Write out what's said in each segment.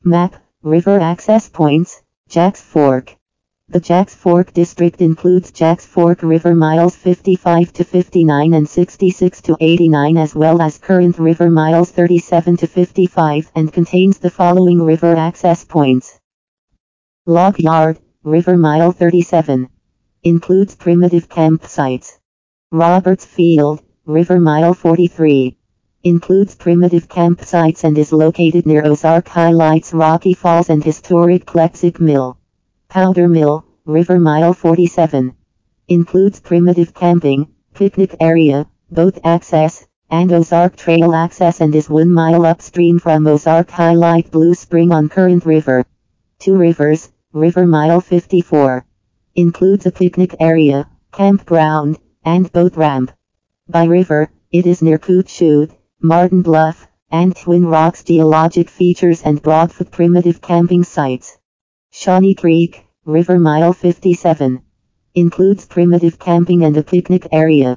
Map, River Access Points, Jacks Fork. The Jacks Fork district includes Jacks Fork River miles 55 to 59 and 66 to 89 as well as current river miles 37 to 55 and contains the following river access points. Log Yard, River Mile 37. Includes primitive campsites. Roberts Field, River Mile 43. Includes primitive campsites and is located near Ozark Highlights, Rocky Falls and historic Klexic Mill. Powder Mill, River Mile 47. Includes primitive camping, picnic area, boat access, and Ozark Trail access and is 1 mile upstream from Ozark Highlight Blue Spring on Current River. Two Rivers, River Mile 54. Includes a picnic area, campground, and boat ramp. By river, it is near Coot Chute, Martin Bluff, and Twin Rocks geologic features and Broadfoot primitive camping sites. Shawnee Creek, River Mile 57. Includes primitive camping and a picnic area.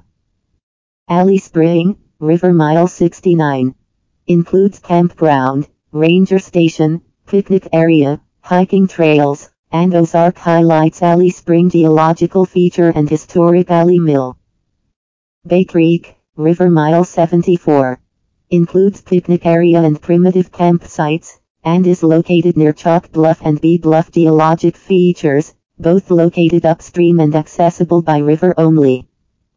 Alley Spring, River Mile 69. Includes campground, ranger station, picnic area, hiking trails, and Ozark Highlights Alley Spring geological feature and historic Alley Mill. Bay Creek, River Mile 74. Includes picnic area and primitive campsites, and is located near Chalk Bluff and Bee Bluff geologic features, both located upstream and accessible by river only.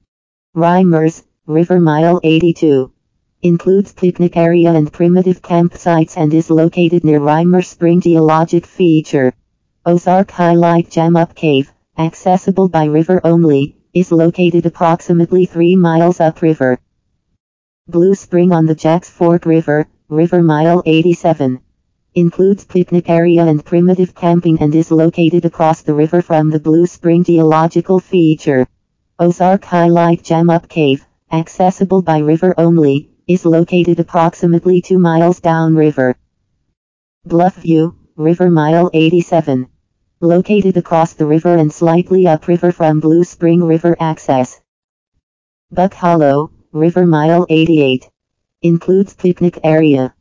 Reimers, River Mile 82. Includes picnic area and primitive campsites and is located near Reimer Spring geologic feature. Ozark Highlight Jam Up Cave, accessible by river only, is located approximately 3 miles upriver. Blue Spring on the Jacks Fork River, River Mile 87. Includes picnic area and primitive camping and is located across the river from the Blue Spring geological feature. Ozark Highlight Jam Up Cave, accessible by river only, is located approximately 2 miles downriver. Bluffview, River Mile 87. Located across the river and slightly upriver from Blue Spring River access. Buck Hollow, River Mile 88. Includes picnic area,